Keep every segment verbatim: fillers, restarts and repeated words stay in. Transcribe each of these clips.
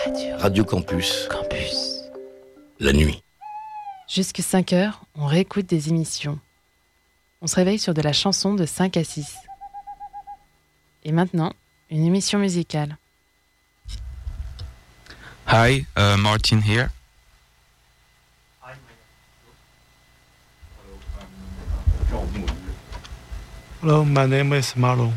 Radio. Radio Campus. Campus. La nuit. Jusque cinq heures, on réécoute des émissions. On se réveille sur de la chanson de cinq à six. Et maintenant, une émission musicale. Hi, uh, Martin here. Hello, my name is Marlon.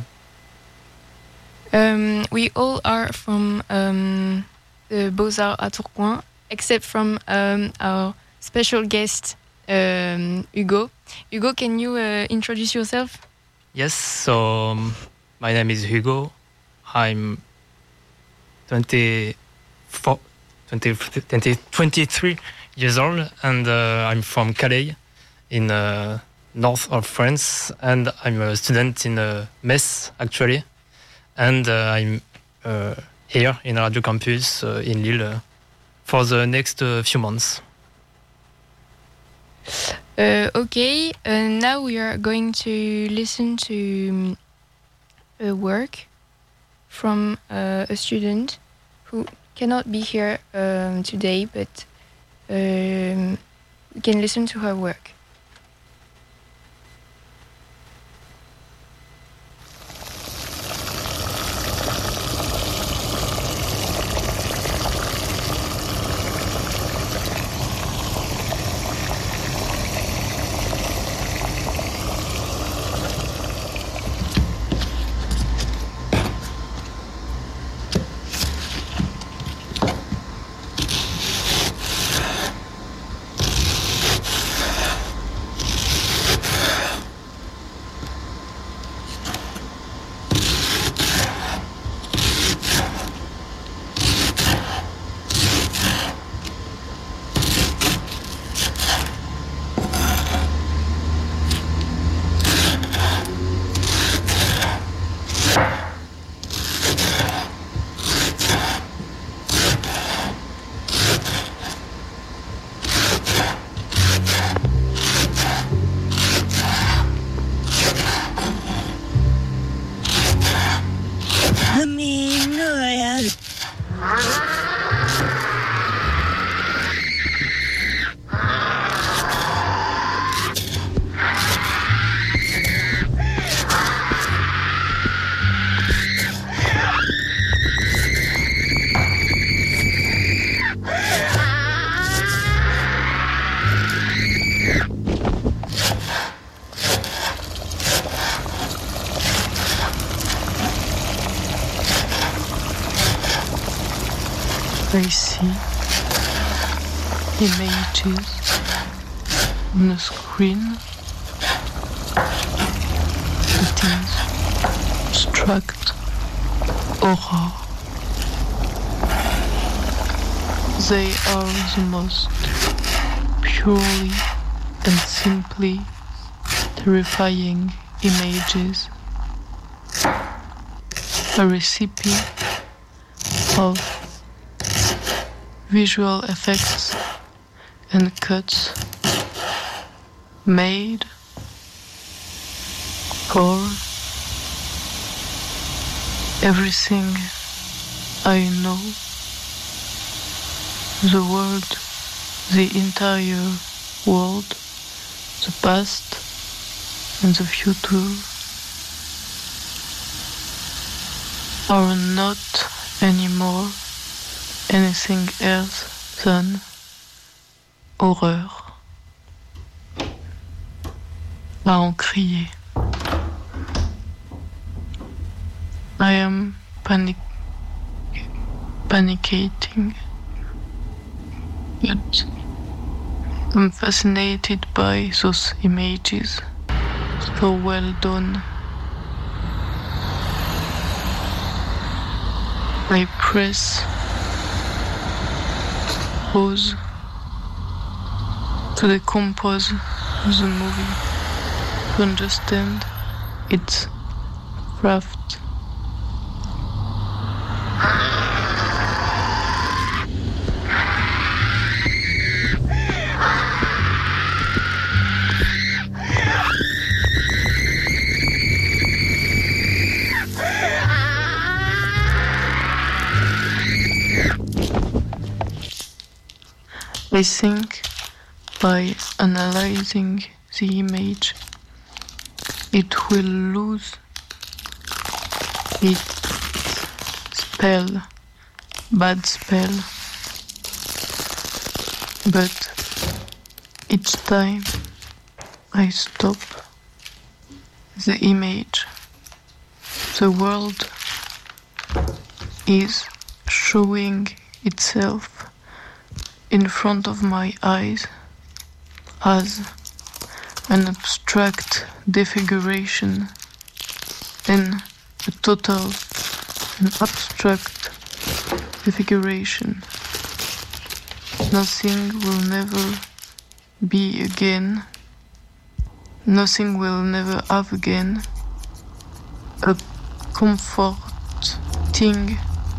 Um, we all are from um, the Beaux-Arts à Tourcoing, except from um, our special guest, um, Hugo. Hugo, can you uh, introduce yourself? Yes, so um, my name is Hugo. I'm twenty-four, twenty, twenty, twenty-three years old, and uh, I'm from Calais, in uh, north of France, and I'm a student in uh, Metz, actually. And uh, I'm uh, here in Radio Campus uh, in Lille uh, for the next uh, few months. Uh, okay, uh, now we are going to listen to um, a work from uh, a student who cannot be here um, today, but um, we can listen to her work. I see images on the screen. It is abstract horror. They are the most purely and simply terrifying images. A recipe of visual effects and cuts made for everything I know, the world, the entire world, the past and the future are not anymore anything else than horreur. À en crier. I am panic, panicking, but I'm fascinated by those images, so well done. I press pause to decompose the movie, to understand its craft. I think by analyzing the image, it will lose its spell, bad spell. But each time I stop the image, the world is showing itself in front of my eyes as an abstract defiguration and a total an abstract defiguration. Nothing will never be again. Nothing will never have again a comforting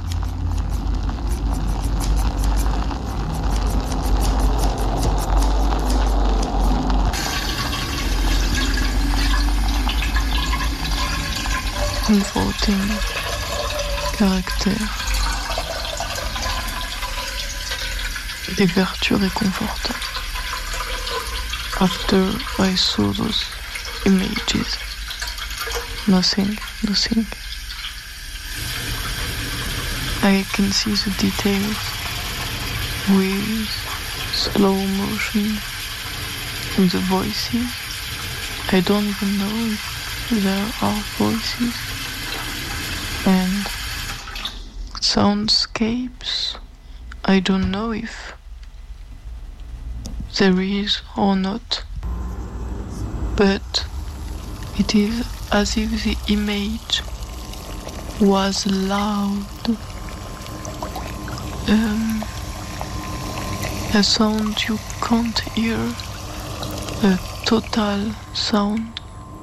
comforting caractère des vertus réconfortantes. After I saw those images, nothing, nothing. I can see the details with slow motion and the voices. I don't even know if there are voices. And soundscapes, I don't know if there is or not, but it is as if the image was loud, um, a sound you can't hear, a total sound.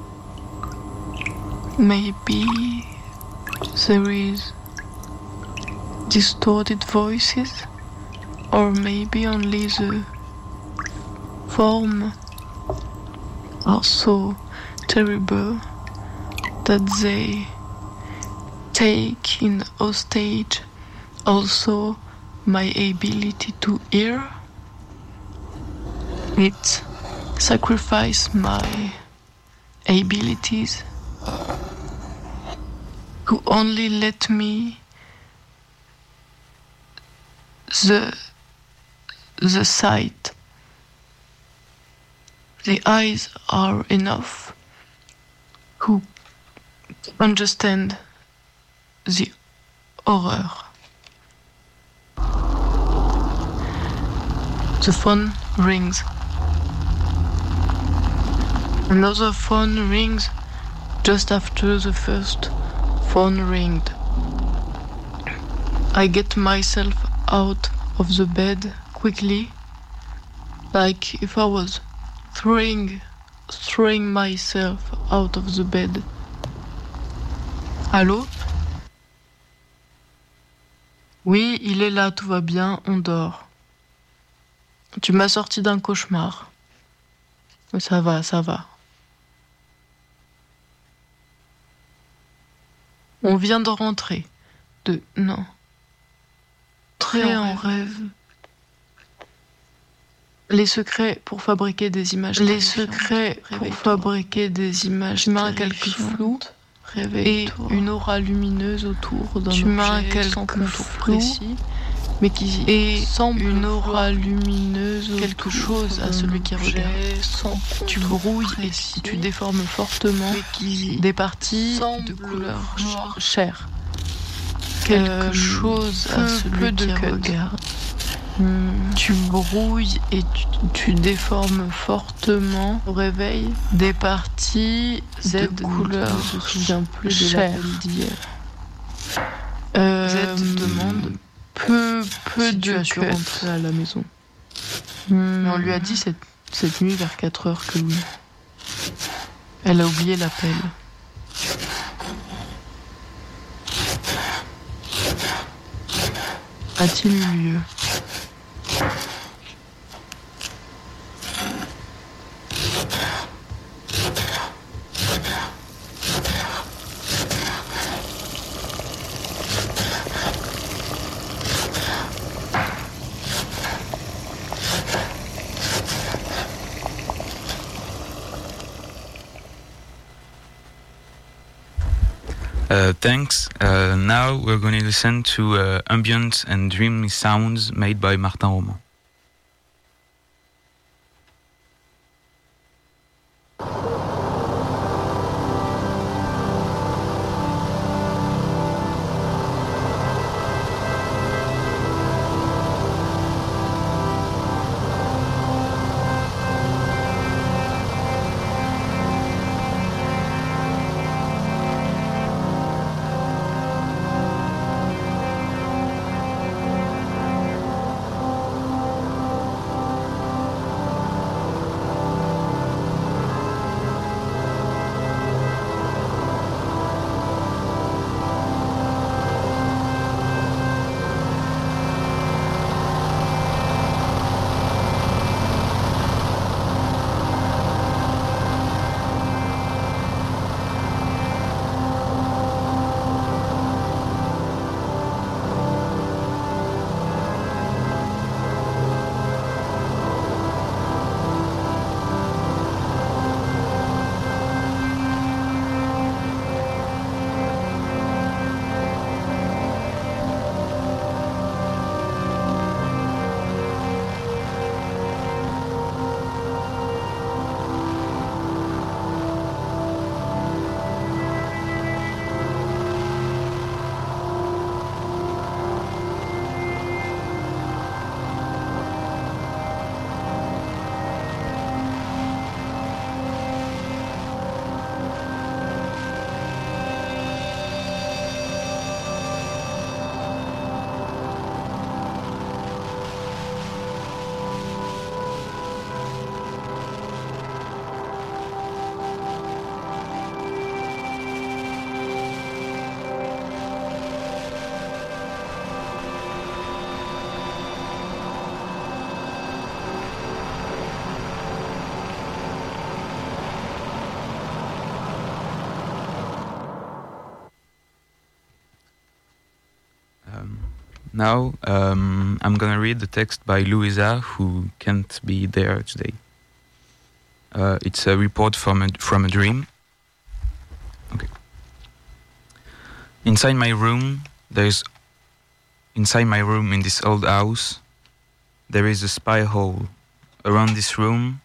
Maybe there is distorted voices, or maybe only the form are so terrible that they take in hostage also my ability to hear. It sacrifices my abilities to only let me the the sight. The eyes are enough to understand the horror. The phone rings. Another phone rings just after the first phone ringed. I get myself out of the bed quickly, like if I was throwing, throwing myself out of the bed. Allô? Oui, il est là, tout va bien, on dort. Tu m'as sorti d'un cauchemar. Ça va, ça va. On vient de rentrer. De... Non. Très en rêve. Les secrets pour fabriquer des images. Les secrets pour fabriquer des images. Tu m'as un quelque flou et une aura lumineuse autour d'un objet. Tu m'as un quelque contour précis, mais qui et semble une aura lumineuse, quelque chose à celui qui regarde. Tu brouilles et tu déformes fortement des parties de couleur chair. Quelque chose à celui qui regarde. Hmm. Tu brouilles et tu, tu déformes fortement au réveil des parties Z de couleur. Je me souviens plus de l'appel d'hier. Euh, Z demande peu, peu si de tu as su rentrer à la maison. Hmm. Mais on lui a dit cette, cette nuit vers quatre heures que oui. Elle a oublié l'appel. A-t-il eu lieu? thanks. Uh, now we're going to listen to uh, ambient and dreamy sounds made by Martin Roman. Now, um, I'm gonna read the text by Louisa, who can't be there today. Uh, it's a report from a, from a dream. Okay. Inside my room, there's inside my room in this old house, there is a spy hole. Around this room,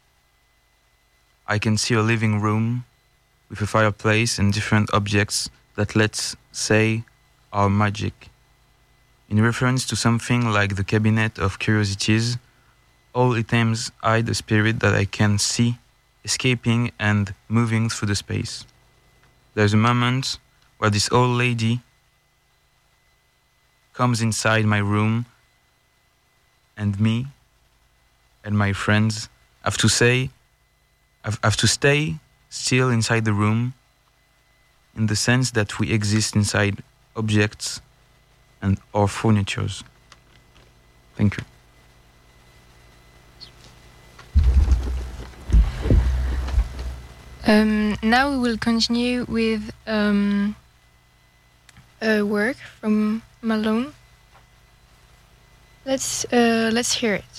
I can see a living room with a fireplace and different objects that, let's say, are magic. In reference to something like the Cabinet of Curiosities, all items hide a spirit that I can see escaping and moving through the space. There's a moment where this old lady comes inside my room, and me and my friends have to say, have, have to stay still inside the room, in the sense that we exist inside objects and or furnitures. Thank you. Um, now we will continue with um, a work from Malone. Let's uh, let's hear it.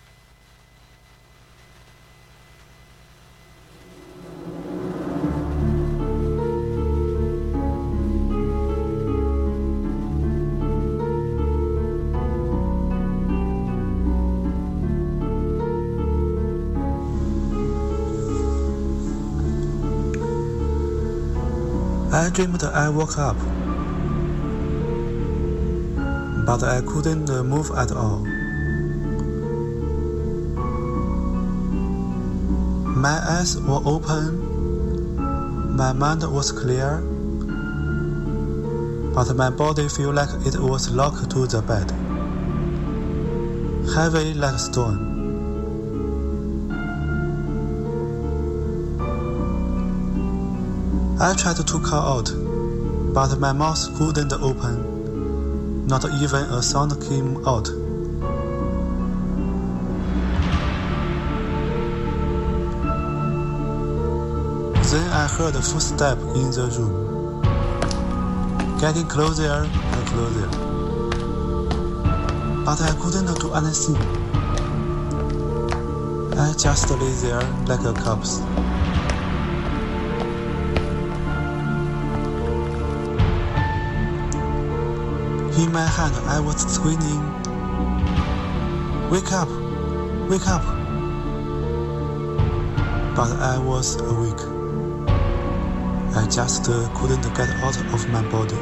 I dreamed I woke up, but I couldn't move at all. My eyes were open, my mind was clear, but my body felt like it was locked to the bed, heavy like stone. I tried to call out, but my mouth couldn't open. Not even a sound came out. Then I heard a footstep in the room, getting closer and closer. But I couldn't do anything. I just lay there like a corpse. In my hand, I was screaming, "Wake up! Wake up!" But I was awake. I just uh, couldn't get out of my body.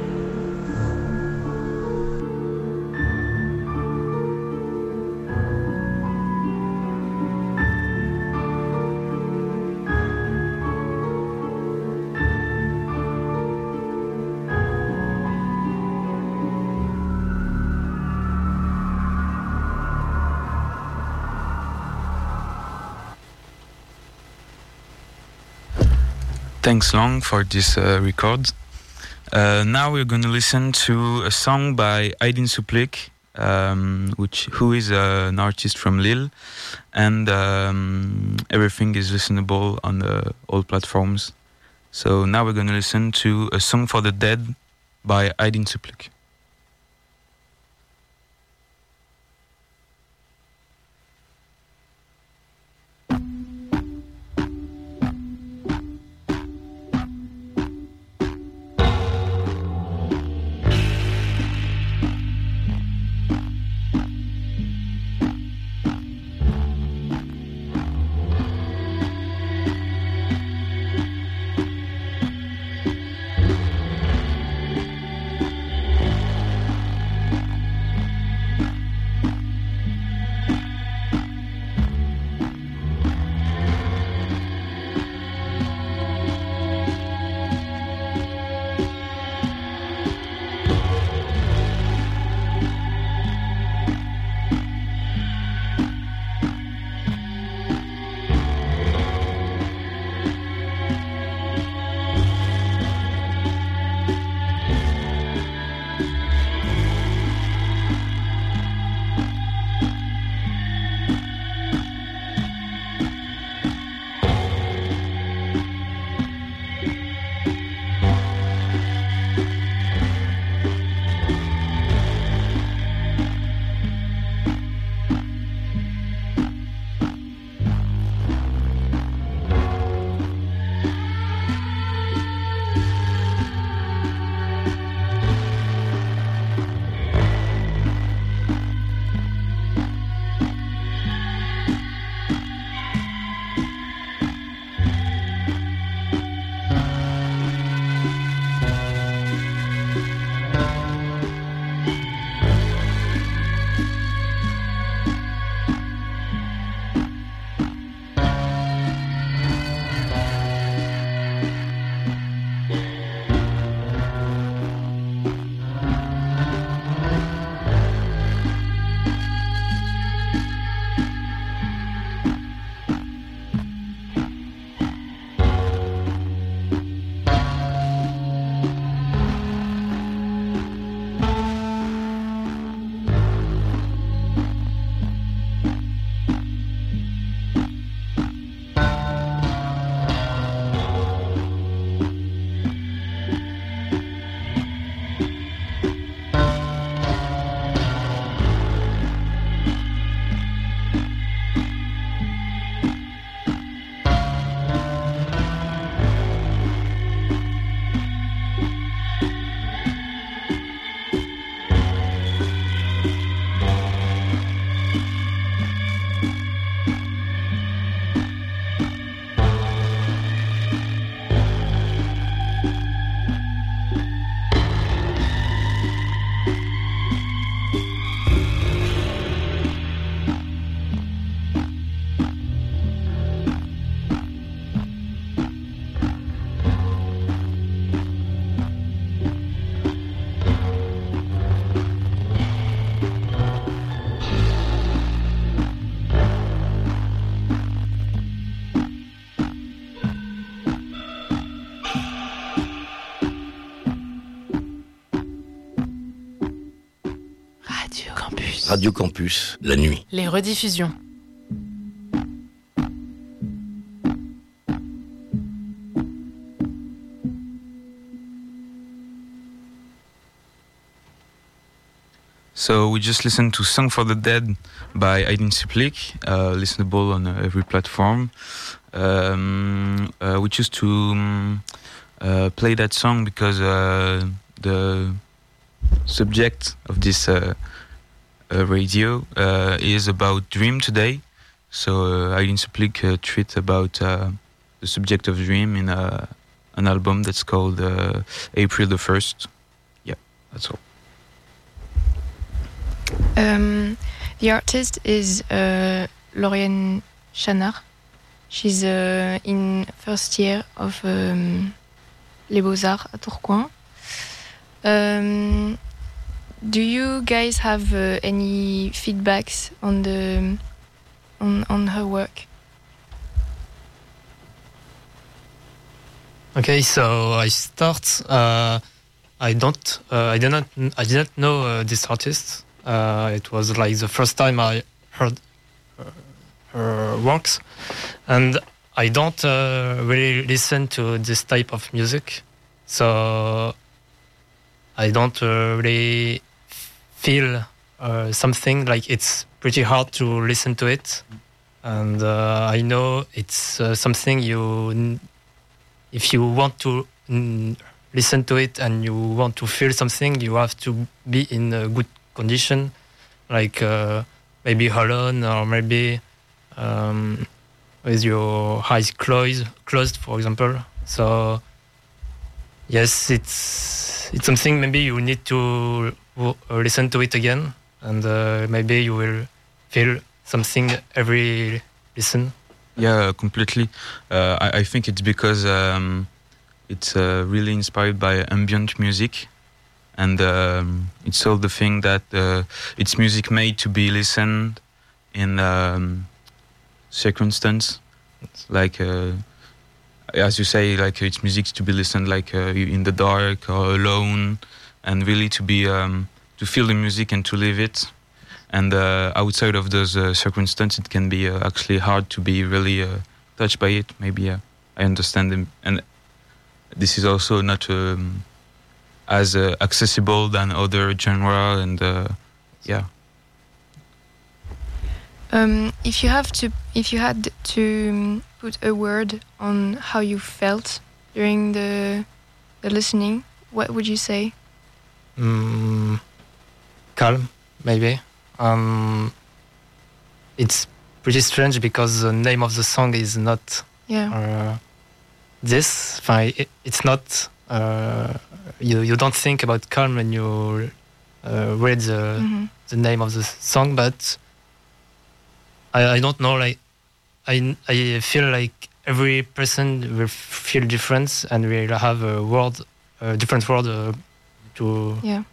Thanks, Long, for this uh, record. Uh, now we're going to listen to a song by Aydin Suplik, um, which who is uh, an artist from Lille, and um, everything is listenable on uh, all platforms. So now we're going to listen to a song for the dead by Aydin Suplik. Radio Campus, la nuit. Les rediffusions. So we just listened to Song for the Dead by Aydin Suplik, uh, listenable on uh, every platform. Um, uh, we choose to um, uh, play that song because uh, the subject of this uh, uh, radio uh, is about dream today. So uh, Eileen Suplik uh, treat about uh, the subject of dream in uh, an album that's called uh, April the first. Yeah, that's all. Um, the artist is uh, Lauriane Chanard. She's uh, in first year of um, Les Beaux-Arts at Tourcoing. Um, do you guys have uh, any feedbacks on the on on her work? Okay, so I start. Uh, I don't. Uh, I did not. I didn't know uh, this artist. Uh, it was like the first time I heard uh, her works, and I don't uh, really listen to this type of music. So I don't uh, really feel uh, something like it's pretty hard to listen to it, and uh, I know it's uh, something you. If you want to mm, listen to it and you want to feel something, you have to be in a good condition, like uh, maybe alone or maybe um, with your eyes closed, closed, for example. So yes, it's it's something maybe you need to w- listen to it again, and uh, maybe you will feel something every listen. Yeah, completely. Uh, I, I think it's because um, it's uh, really inspired by ambient music, and um, it's all the thing that uh, it's music made to be listened in um, circumstance, like uh, as you say, like it's music to be listened like uh, in the dark or alone, and really to be um, to feel the music and to live it. And uh, outside of those uh, circumstances, it can be uh, actually hard to be really uh, touched by it. Maybe uh, I understand them, and this is also not um, as uh, accessible than other genre. And uh, yeah. Um, if you have to, if you had to um, put a word on how you felt during the the listening, what would you say? Mm, calm, maybe. Um, it's pretty strange because the name of the song is not yeah. uh, this. It, it's not. Uh, you you don't think about calm when you uh, read the mm-hmm. the name of the song, but I, I don't know. Like I I feel like every person will feel different and will have a word, a different word uh, to yeah.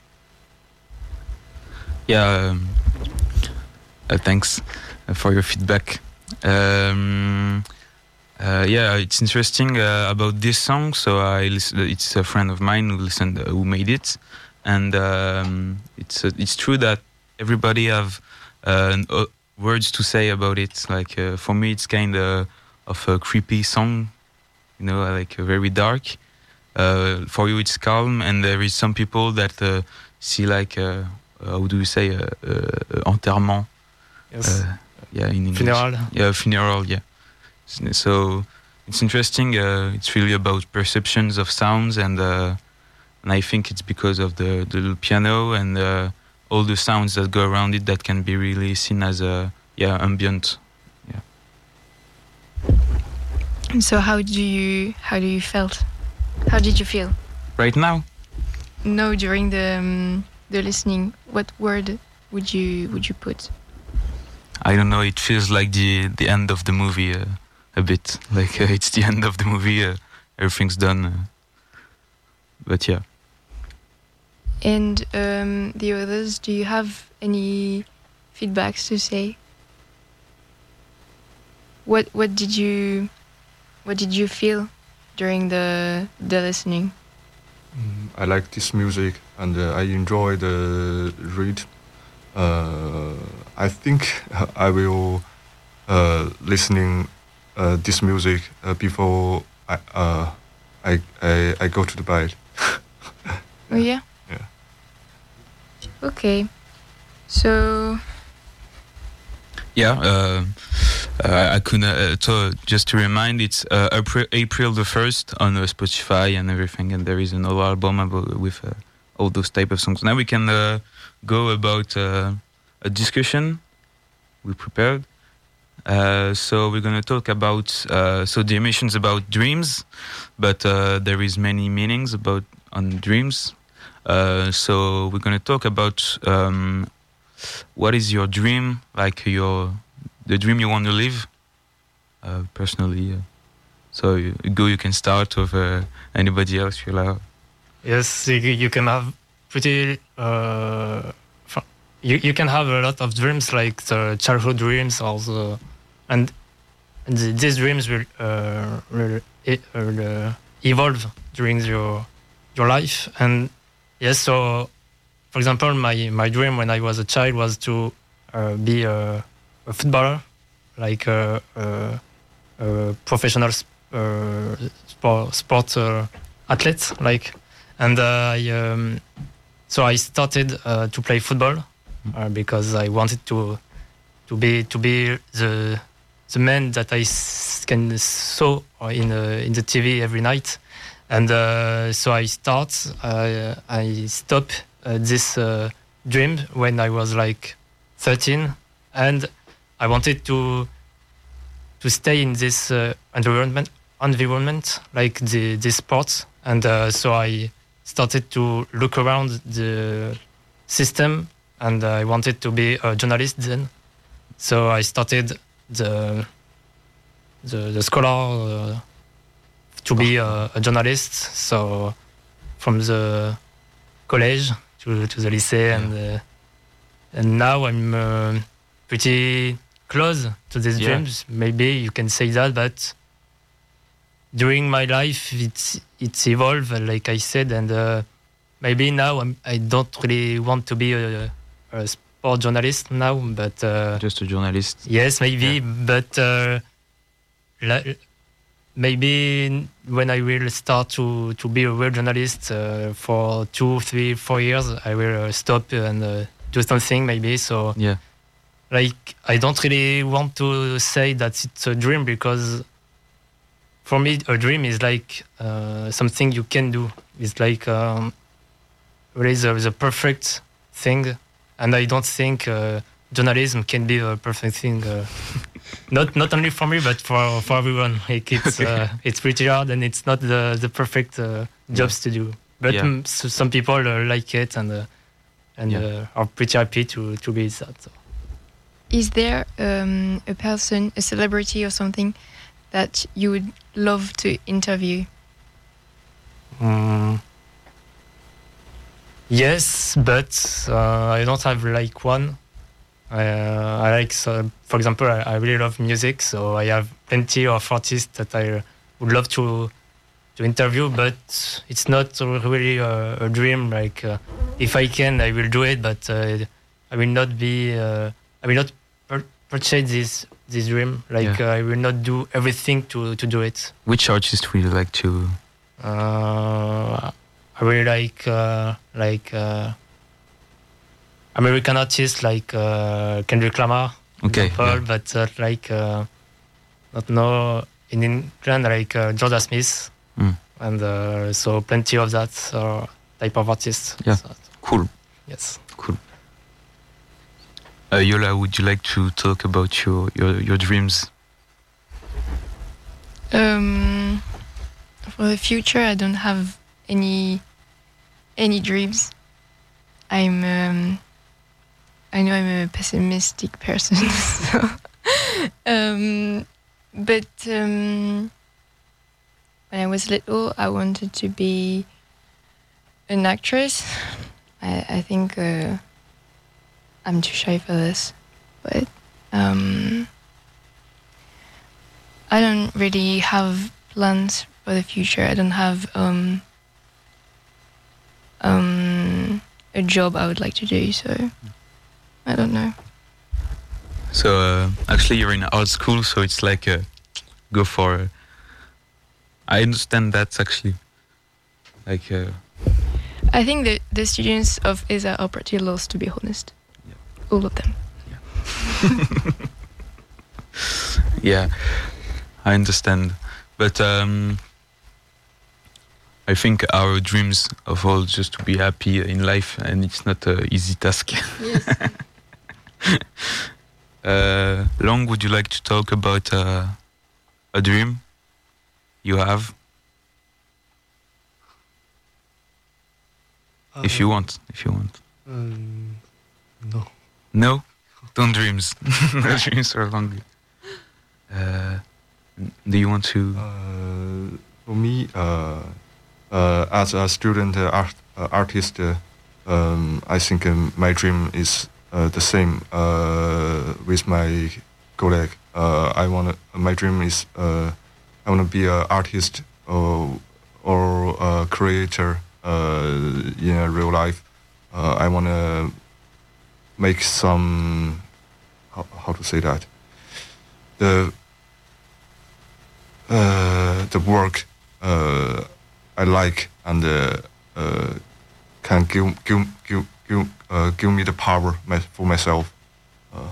Yeah. Um, Uh, thanks uh, for your feedback. Um, uh, yeah, it's interesting uh, about this song. So I listen, it's a friend of mine who listened, uh, who made it, and um, it's uh, it's true that everybody have uh, uh, words to say about it. Like uh, for me, it's kind of of a creepy song, you know, like uh, very dark. Uh, for you, it's calm, and there is some people that uh, see like uh, how do you say uh, uh, enterrement. Yes. Uh, yeah, in English. Funeral. Yeah, funeral. Yeah. So it's interesting. Uh, it's really about perceptions of sounds, and uh, and I think it's because of the the little piano and uh, all the sounds that go around it that can be really seen as a yeah ambient. Yeah. And so how do you how do you felt? How did you feel? Right now? No, during the um, the listening. What word would you would you put? I don't know. It feels like the the end of the movie uh, a bit. Like uh, it's the end of the movie. Uh, everything's done. Uh, but yeah. And um, the others, do you have any feedbacks to say? What what did you what did you feel during the the listening? Mm, I like this music and uh, I enjoy the read. Uh, I think I will uh, listening uh, this music uh, before I, uh, I I I go to the bed. Oh yeah. Yeah. Okay. So. Yeah. Uh, uh, I could. Uh, so just to remind, it's uh, April, April the first on uh, Spotify and everything, and there is another album about, with uh, all those type of songs. Now we can uh, go about uh, a discussion we prepared. Uh, so we're going to talk about uh, so the emissions about dreams, but uh, there is many meanings about on dreams. Uh, so we're going to talk about um, what is your dream, like your the dream you want to live uh, personally. Uh, so you, go, you can start with uh, anybody else you love. Yes, you, you can have pretty. Uh, you you can have a lot of dreams, like the childhood dreams, also, and, and the, these dreams will, uh, will, will uh, evolve during your your life. And yes, so for example, my my dream when I was a child was to uh, be a, a footballer, like a, a, a professional uh, sport sport uh, athlete, like. And uh, I, um, so I started uh, to play football uh, because I wanted to to be to be the the man that I s- can saw in uh, in the T V every night. And uh, so I start uh, I stopped uh, this uh, dream when I was like thirteen, and I wanted to to stay in this uh, environment environment like the this sport. And uh, so I started to look around the system, and I wanted to be a journalist then. So I started the the, the scholar uh, to be a, a journalist. So from the college to, to the lycée, and uh, and now I'm uh, pretty close to these Yeah. dreams. Maybe you can say that, but during my life, it's it's evolved, like I said, and uh, maybe now I'm, I don't really want to be a, a sport journalist now, but uh, Just a journalist. yes, maybe, Yeah. but uh, la- maybe when I will start to, to be a real journalist uh, for two, three, four years, I will uh, stop and uh, do something maybe. So, Yeah. like, I don't really want to say that it's a dream, because for me, a dream is like uh, something you can do. It's like um, really the, the perfect thing, and I don't think uh, journalism can be a perfect thing. Uh, not not only for me, but for, for everyone. Like it's Okay. uh, it's pretty hard, and it's not the the perfect uh, jobs to do. But Yeah. mm, so some people uh, like it, and uh, and Yeah. uh, are pretty happy to to be that. So. Is there um, a person, a celebrity or something that you would love to interview? Mm. Yes, but uh, I don't have like one. I, uh, I like, so, for example, I, I really love music, so I have plenty of artists that I would love to to interview, but it's not really a, a dream. Like, uh, if I can, I will do it, but uh, I will not be. Uh, I will not pur- purchase this this dream. Like, Yeah. uh, I will not do everything to to do it. Which artist would you like to? Uh, I really like uh, like uh, American artists like uh, Kendrick Lamar, Okay, example, yeah. but uh, like uh, not know in England like uh, Jordan Smith, Mm. and uh, so plenty of that uh, type of artists. Yeah. So, Cool. yes. Uh, Yola, would you like to talk about your your, your dreams? Um, for the future, I don't have any any dreams. I'm. Um, I know I'm a pessimistic person, so. um, but um, when I was little, I wanted to be an actress. I, I think uh, I'm too shy for this, but. Um, I don't really have plans for the future. I don't have um, um, a job I would like to do, so I don't know. So uh, actually, you're in art school, so it's like uh, go for. Uh, I understand that actually, like. Uh, I think that the students of E S A are pretty lost, to be honest. Yeah. All of them. yeah, I understand, but um, I think our dreams of all just to be happy in life, and it's not an easy task. Yes. uh, Long, would you like to talk about uh, a dream you have? Uh, if you want, if you want. Um, no. No? Don't dreams. No dreams are long. Uh, do you want to? Uh, for me, uh, uh, as a student uh, art, uh, artist, uh, um, I think um, my dream is uh, the same uh, with my colleague. Uh, I want my dream is uh, I want to be an artist or or a creator uh, in a real life. Uh, I want to make some how, how to say that the uh, the work uh, I like and uh, uh, can give give give give, uh, give me the power my, for myself. Uh,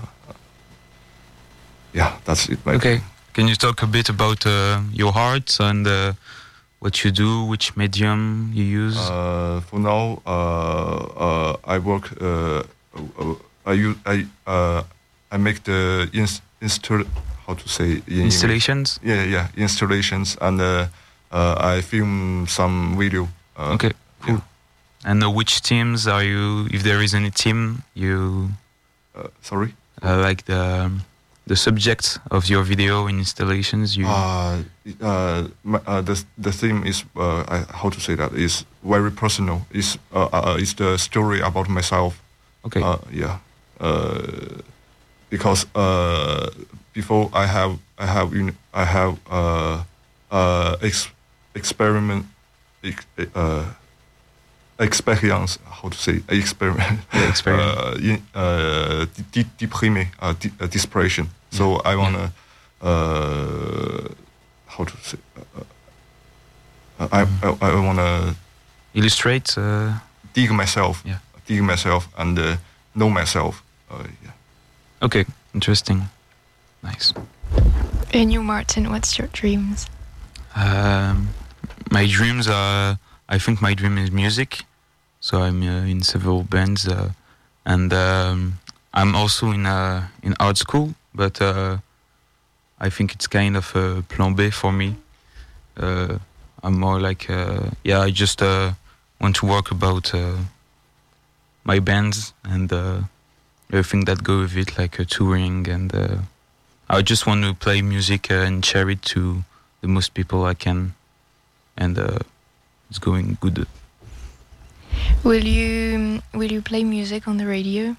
yeah, that's it. Okay. Can you talk a bit about uh, your art and uh, what you do, which medium you use? Uh, for now, uh, uh, I work. Uh, uh, I use. I uh, I make the inst- install. How to say in installations? Yeah, yeah, installations, and uh, uh, I film some video. Uh, okay, cool. Yeah. And uh, which teams are you? If there is any team, you. Uh, sorry. Uh, like the. Um, The subject of your video installations, you. Uh, uh, my, uh, the the theme is uh, I, how to say that is very personal. Is uh, uh, is the story about myself. Okay. Uh, yeah. Uh, because uh, before I have I have I have uh, uh, ex- experiment ex- uh, experience. How to say experiment? Yeah, experience. uh, in, uh, de- deprimé, uh, de- uh, desperation. So yeah. I wanna, yeah. uh, how to say, uh, uh, I, I I wanna illustrate, uh, dig myself, yeah. dig myself and uh, know myself. Uh, yeah. Okay, interesting, nice. And you, Martin, what's your dreams? Um, my dreams are. I think my dream is music. So I'm uh, in several bands, uh, and um, I'm also in uh, in art school. But uh, I think it's kind of a plan B for me. Uh, I'm more like, uh, yeah, I just uh, want to work about uh, my bands and uh, everything that go with it, like uh, touring, and uh, I just want to play music uh, and share it to the most people I can, and uh, it's going good. Will you will you play music on the radio?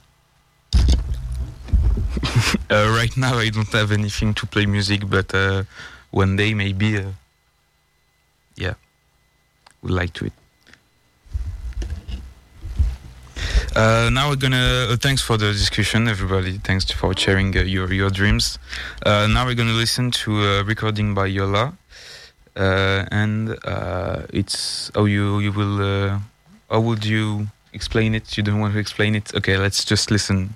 uh, right now, I don't have anything to play music, but uh, one day maybe, uh, yeah, would like to it. Uh, now we're gonna. Uh, thanks for the discussion, everybody. Thanks for sharing uh, your your dreams. Uh, now we're gonna listen to a recording by Yola, uh, and uh, it's oh you you will. Uh, how would you explain it? You don't want to explain it? Okay, let's just listen.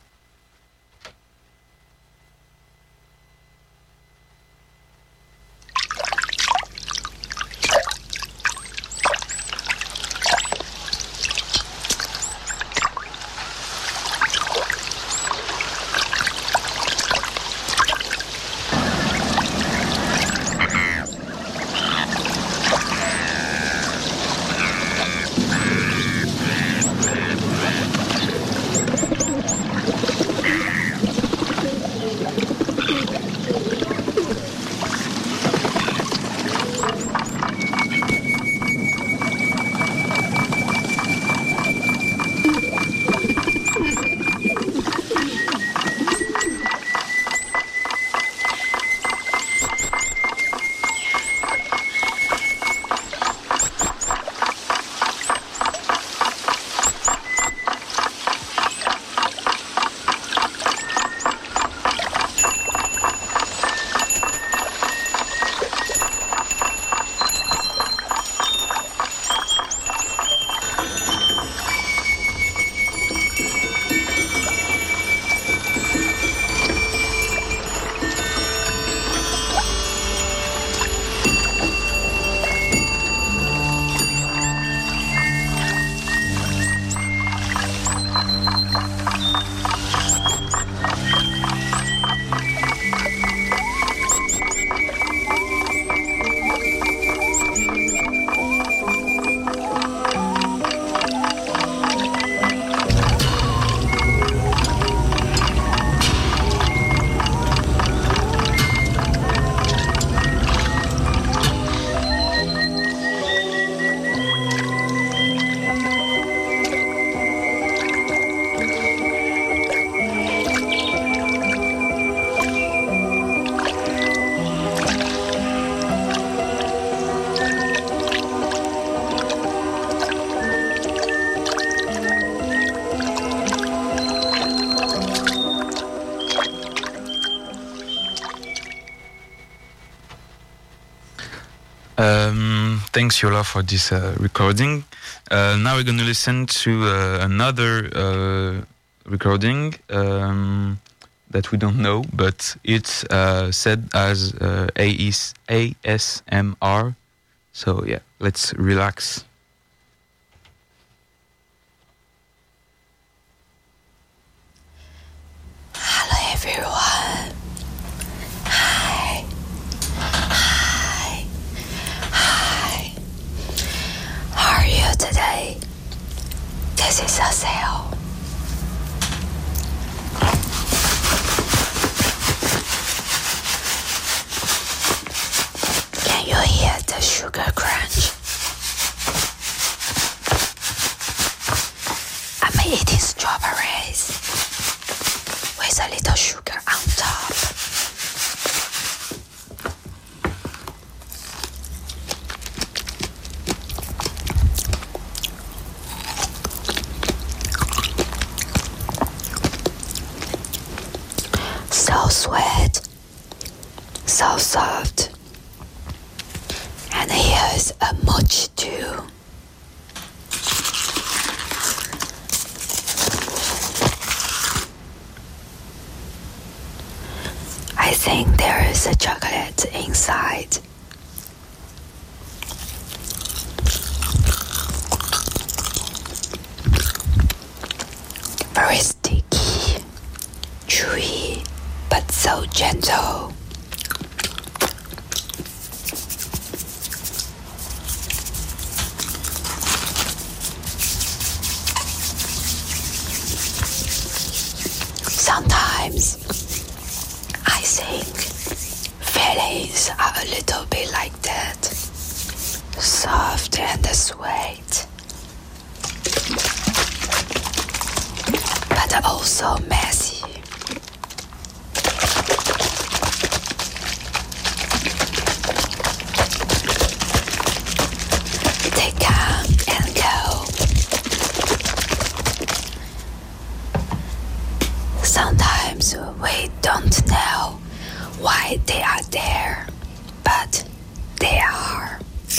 Um, thanks, Yola, for this uh, recording. Uh, now we're going to listen to uh, another uh, recording um, that we don't know, but it's uh, said as uh, A S M R. So yeah, let's relax. Hello everyone. Hi. Hi. Hi. How are you today? This is Asel. Can you hear the sugar crunch? I'm eating strawberries with a little sugar on top. So sweet, so soft. And here's a mochi too. I think there is a chocolate inside. Very sticky, chewy, but so gentle. Sometimes I think feelings are a little bit like that, soft and sweet, but also messy. They come and go. Sometimes we don't know why they are there, but they are.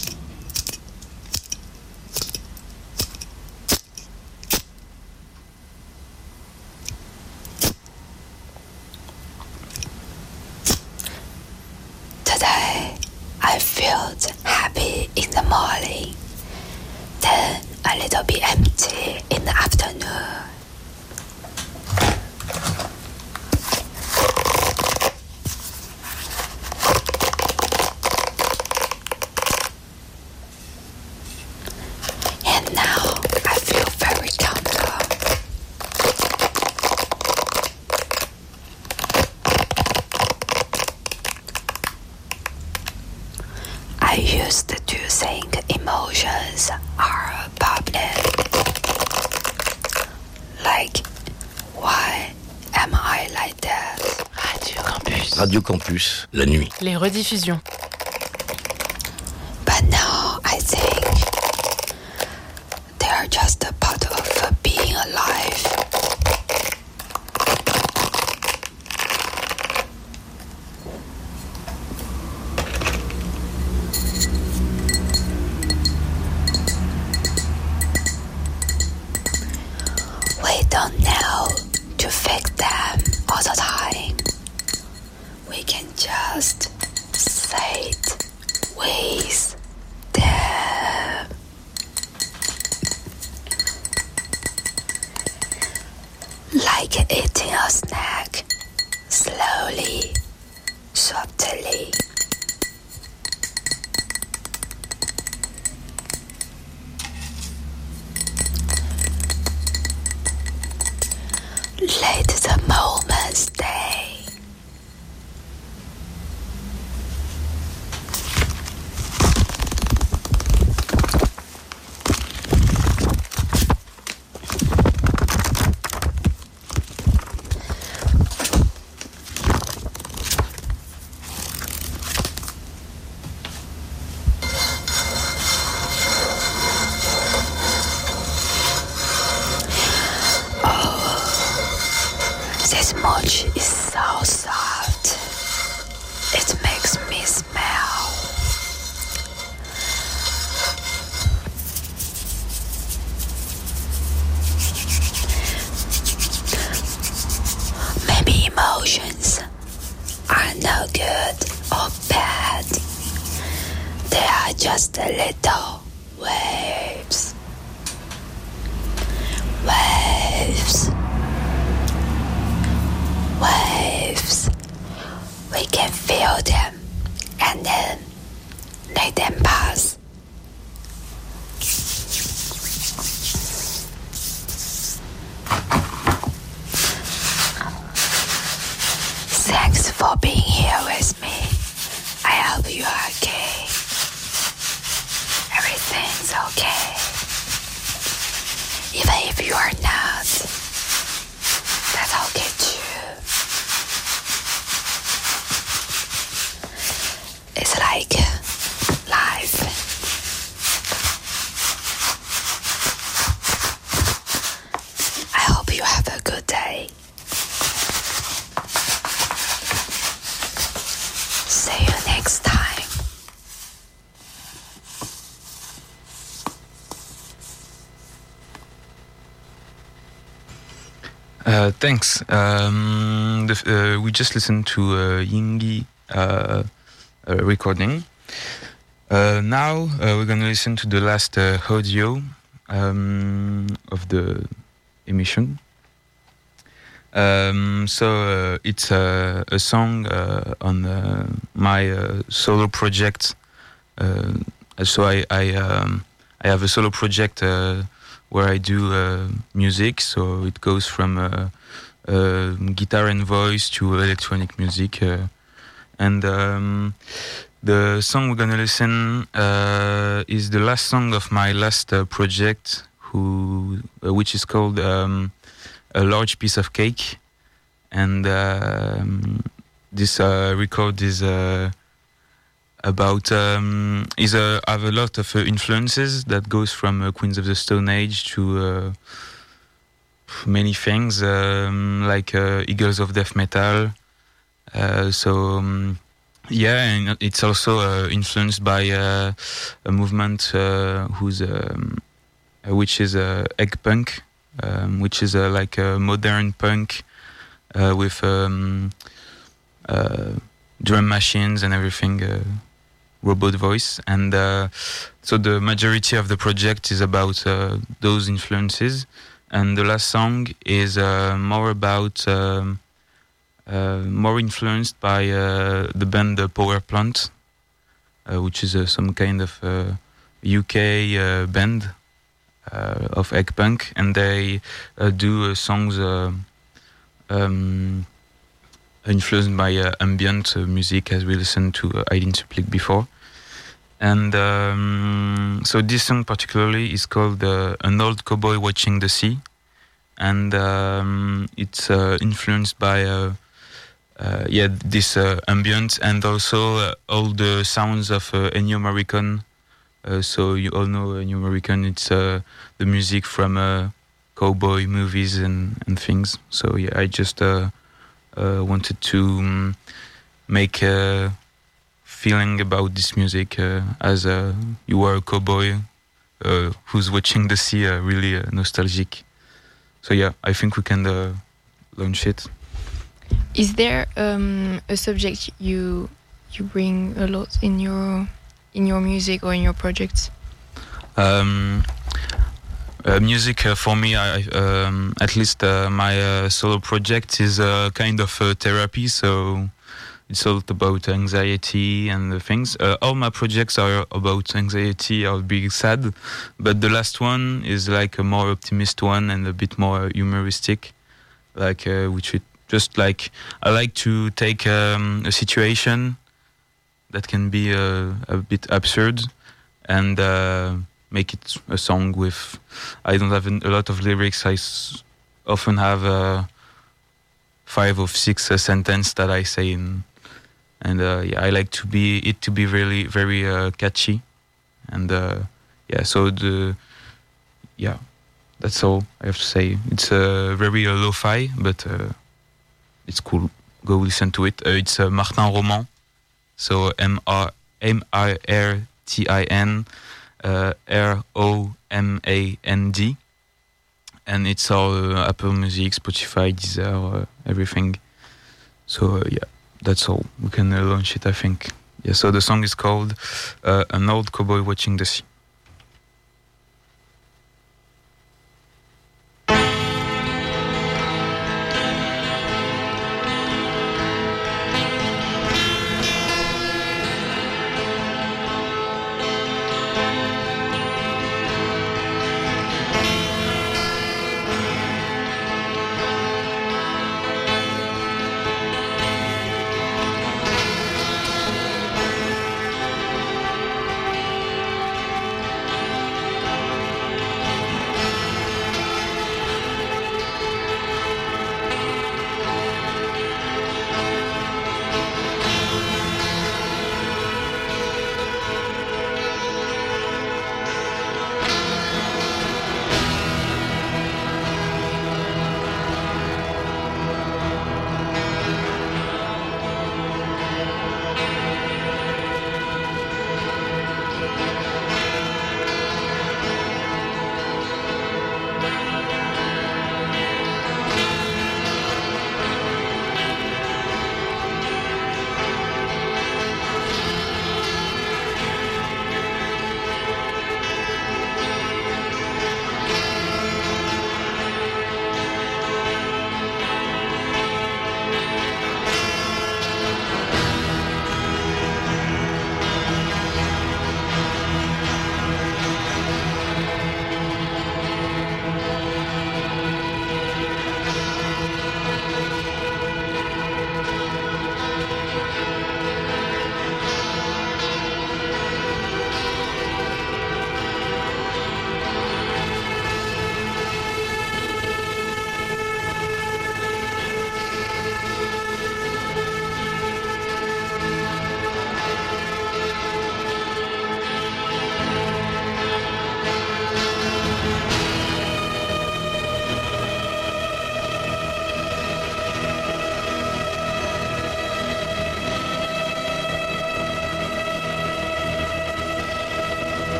Today, I felt happy in the morning, then a little bit empty in the afternoon. And now I feel very comfortable. I used to think emotions are a problem. Like, why am I like that? Radio Campus. Radio Campus, la nuit. Les rediffusions. But now I think they are just a part of being alive. We don't know to fix them all the time. We can just sit with them. Like eating a snack, slowly, softly. Let the moment stay. This mochi is so soft. It makes me smell. no good or bad. They are just little waves. Waves. Waves. We can feel them and then let them pass. Thanks for being here with me. I hope you are okay. Everything's okay. Even if you are not, that's okay too. It's like life. I hope you have a good day. See you next time. Uh, thanks. Um, the, uh, we just listened to uh, Yingi uh, uh, recording. Uh, now uh, we're going to listen to the last uh, audio um, of the emission. Um, so uh, it's uh, a song uh, on uh, my uh, solo project. Uh, so I I, um, I have a solo project uh, where I do uh, music. So it goes from uh, uh, guitar and voice to electronic music. Uh, and um, the song we're gonna listen uh, is the last song of my last uh, project, who uh, which is called. Um, A large piece of cake, and um, this uh, record is uh, about um, is a have a lot of uh, influences that goes from uh, Queens of the Stone Age to uh, many things um, like uh, Eagles of Death Metal. Uh, so um, yeah, and it's also uh, influenced by uh, a movement uh, who's um, which is uh, egg punk. Um, which is uh, like a modern punk uh, with um, uh, drum machines and everything, uh, robot voice. And uh, so the majority of the project is about uh, those influences. And the last song is uh, more about, um, uh, more influenced by uh, the band The Power Plant, uh, which is uh, some kind of uh, U K uh, band. Uh, of egg punk, and they uh, do uh, songs uh, um, influenced by uh, ambient uh, music, as we listened to uh, Aydin Suplik before. And um, so this song particularly is called uh, An Old Cowboy Watching the Sea, and um, it's uh, influenced by uh, uh, yeah this uh, ambient and also uh, all the sounds of uh, Ennio Morricone. Uh, so you all know Ennio Morricone. It's uh, the music from uh, cowboy movies and, and things. So yeah, I just uh, uh, wanted to um, make a feeling about this music uh, as uh, you are a cowboy uh, who's watching the sea, uh, really uh, nostalgic. So yeah, I think we can uh, launch it. Is there um, a subject you you bring a lot in your in your music or in your projects? Um, uh, music uh, for me, I, um, at least uh, my uh, solo project is a kind of uh, therapy. So it's all about anxiety and the things. Uh, all my projects are about anxiety or being sad, but the last one is like a more optimist one and a bit more humoristic, like uh, which it just like I like to take um, a situation that can be uh, a bit absurd and uh, make it a song with. I don't have a lot of lyrics. I s- often have uh, five or six uh, sentences that I say in, and uh, yeah, I like to be it to be really very uh, catchy, and uh, yeah. So the yeah, that's all I have to say. It's uh, very uh, lo-fi, but uh, it's cool. Go listen to it. Uh, it's uh, Martin Roman. So M R M I R T I N uh, R O M A N D, and it's all uh, Apple Music, Spotify, Deezer, uh, everything. So uh, yeah, that's all. We can uh, launch it, I think. Yeah, so the song is called uh, An Old Cowboy Watching the Sea.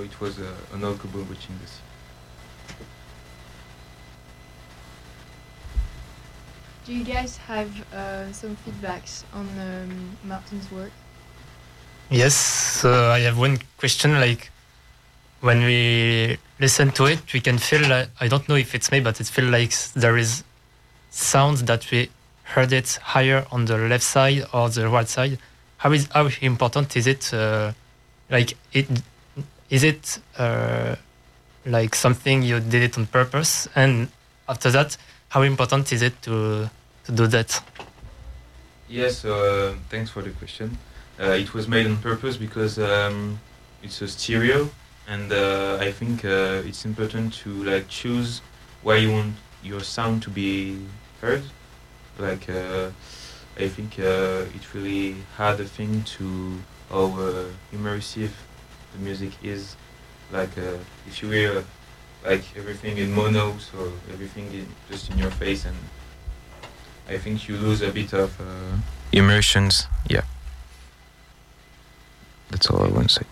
it was uh, an old cowboy watching the sea. Do you guys have uh, some feedbacks on um, Martin's work? Yes, uh, I have one question. Like, when we listen to it, we can feel like, I don't know if it's me, but it feels like there is sounds that we heard it higher on the left side or the right side. How is how important is it? Uh, like, it is it uh, like something you did it on purpose? And after that, how important is it to to do that? Yes, uh, thanks for the question. Uh, it was made on purpose because um, it's a stereo, and uh, I think uh, it's important to like choose where you want your sound to be heard. Like uh, I think uh, it really had a thing to how uh, immersive the music is. Like uh, if you hear like everything in mono, so everything in, just in your face, and I think you lose a bit of uh, immersions. Yeah. That's all I want to say.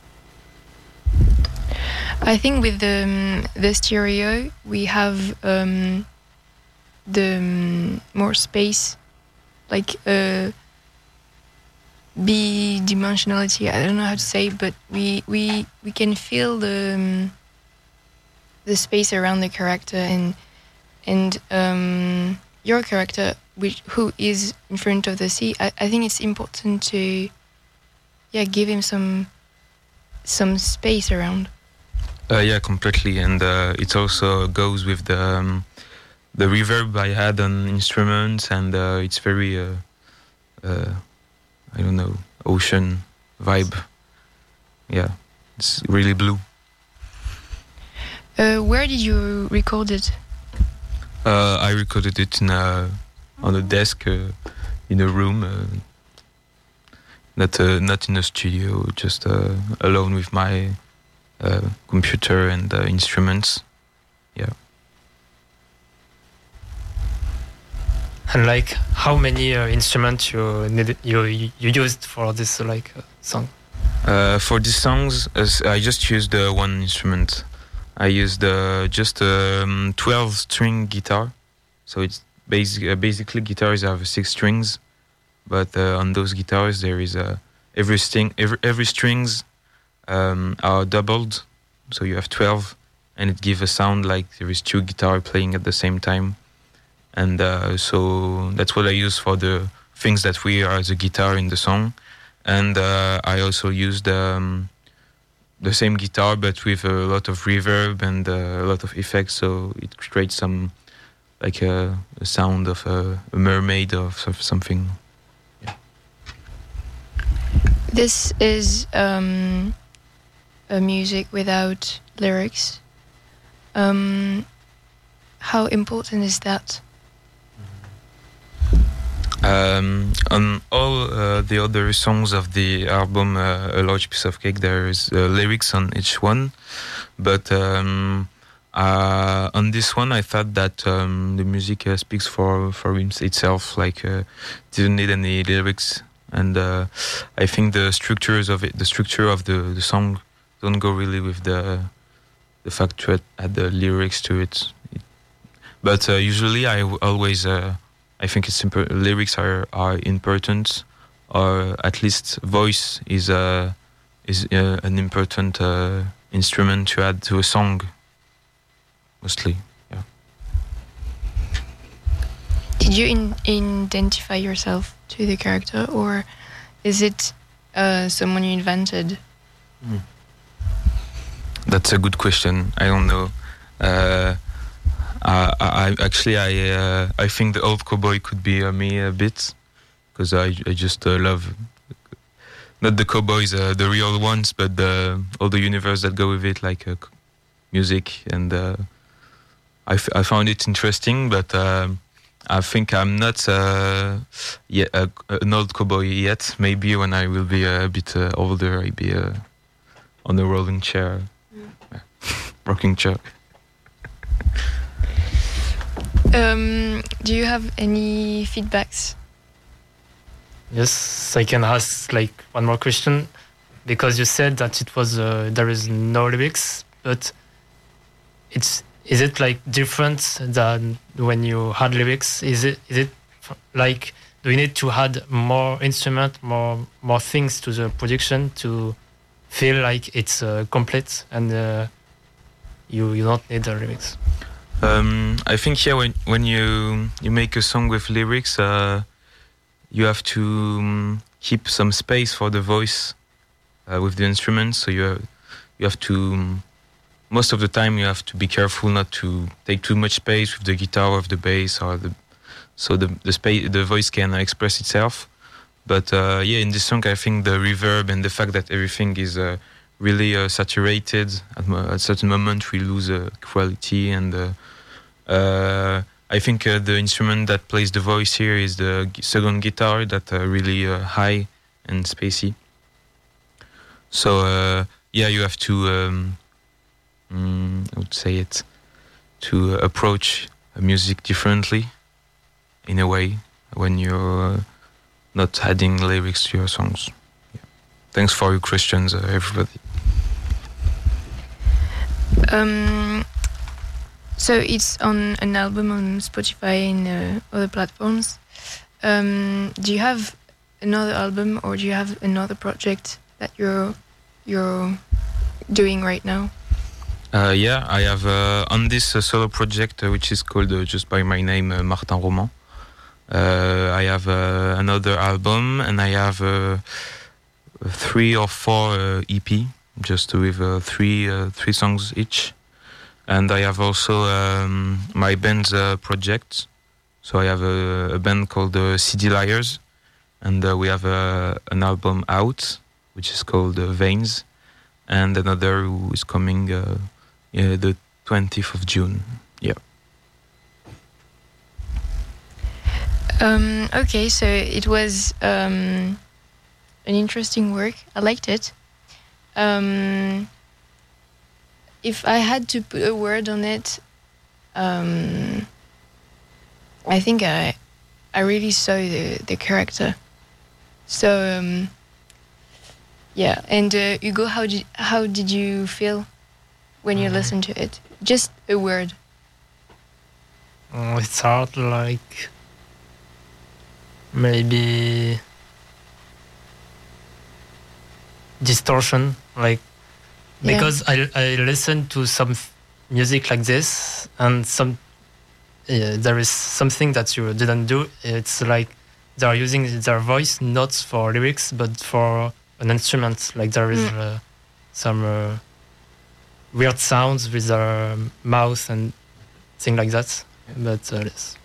I think with the um, the stereo we have um, the um, more space, like uh, bi-dimensionality. I don't know how to say, but we we we can feel the um, the space around the character, and and um, your character, which who is in front of the sea. I, I think it's important to yeah give him some some space around. Uh, yeah, completely, and uh, it also goes with the um, the reverb I had on instruments, and uh, it's very uh, uh, I don't know, ocean vibe. Yeah, it's really blue. Uh, where did you record it? Uh, I recorded it in a, on a desk uh, in a room, uh, not uh, not in a studio, just uh, alone with my uh, computer and uh, instruments. Yeah. And like, how many uh, instruments you needed, you you used for this uh, like uh, song? Uh, for these songs, uh, I just used uh, one instrument. I used uh, just a um, twelve string guitar, so it's basic. Uh, basically, guitars have six strings, but uh, on those guitars there is a uh, every string every every strings um, are doubled, so you have twelve, and it gives a sound like there is two guitar playing at the same time, and uh, so that's what I use for the things that we are the guitar in the song, and uh, I also used. Um, the same guitar but with a lot of reverb and uh, a lot of effects, so it creates some like a, a sound of a, a mermaid or something. Yeah. This is um, a music without lyrics. Um, how important is that? Um, on all uh, the other songs of the album, uh, A Large Piece of Cake, there is uh, lyrics on each one. But um, uh, on this one, I thought that um, the music uh, speaks for, for itself, like uh, didn't need any lyrics. And uh, I think the structures of it, the structure of the, the song don't go really with the the fact to add the lyrics to it. it but uh, usually I w- always... Uh, I think it's imp- lyrics are, are important, or at least voice is a is a, an important uh, instrument to add to a song. Mostly, yeah. Did you in- identify yourself to the character, or is it uh, someone you invented? Mm. That's a good question. I don't know. Uh, Uh, I actually I uh, I think the old cowboy could be uh, me a bit, because I I just uh, love not the cowboys, uh, the real ones, but the all the universe that go with it, like uh, music, and uh, I, f- I found it interesting. But uh, I think I'm not uh, yet uh, an old cowboy yet. Maybe when I will be a bit uh, older, I'll be uh, on a rolling chair, mm. rocking chair. Um, do you have any feedbacks? Yes, I can ask like one more question. because you said that it was uh, there is no lyrics, but it's is it like different than when you had lyrics? Is it is it like, do you need to add more instrument, more more things to the production to feel like it's uh, complete and uh, you you don't need the lyrics? Um, I think yeah, when when you you make a song with lyrics, uh, you have to um, keep some space for the voice uh, with the instruments. So you have, you have to um, most of the time you have to be careful not to take too much space with the guitar or with the bass, or the so the the space the voice can express itself. But uh, yeah, in this song, I think the reverb and the fact that everything is uh, really uh, saturated at, at a certain moment, we lose uh, quality. And uh, uh, I think uh, the instrument that plays the voice here is the second guitar, that uh, really uh, high and spacey. So uh, yeah, you have to um, mm, I would say it to uh, approach music differently in a way when you're uh, not adding lyrics to your songs. Yeah. Thanks for your questions, uh, everybody. Um, so it's on an album on Spotify and uh, other platforms. Um, do you have another album, or do you have another project that you're you're doing right now? Uh, yeah, I have uh, on this uh, solo project, uh, which is called uh, just by my name, uh, Martin Roman. Uh, I have uh, another album, and I have uh, three or four uh, E P, just with uh, three uh, three songs each. And I have also um, my band's uh, project. So I have a, a band called uh, C D Liars, and uh, we have uh, an album out, which is called uh, Veins, and another who is coming uh, yeah, the twentieth of June. Yeah. Um, okay, so it was um, an interesting work. I liked it. Um, if I had to put a word on it, um, I think I I really saw the, the character. So um, yeah, and uh, Hugo, how did how did you feel when you mm. listened to it? Just a word. Oh, it's hard, like maybe distortion, like yeah. Because I I listen to some music like this, and some uh, there is something that you didn't do. It's like they are using their voice not for lyrics but for an instrument. Like there is mm. uh, some uh, weird sounds with their mouth and things like that. But uh, yes.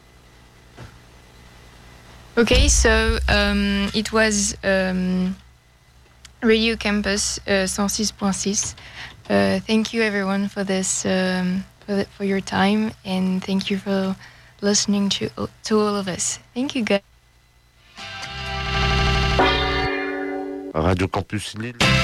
Okay, so um, it was um, Radio Campus uh, one oh six point six. Uh, thank you everyone for this, um, for, the, for your time, and thank you for listening to to all of us. Thank you guys. Radio Campus Lille.